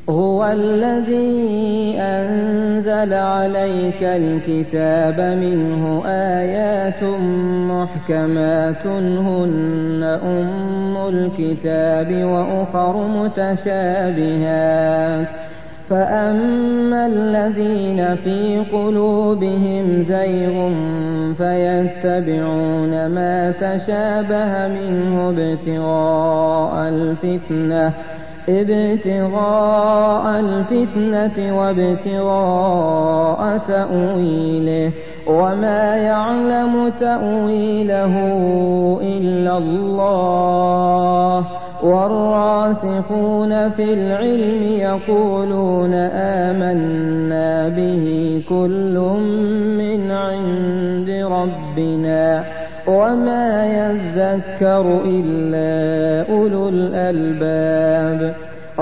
هو الذي أنزل عليك الكتاب منه آيات محكمات هن أم الكتاب وأخر متشابهات فأما الذين في قلوبهم زيغ فيتبعون ما تشابه منه ابتغاء الفتنة وابتغاء تأويله وما يعلم تأويله إلا الله والراسخون في العلم يقولون آمنا به كل من عند ربنا وما يذكر إلا أولو الألباب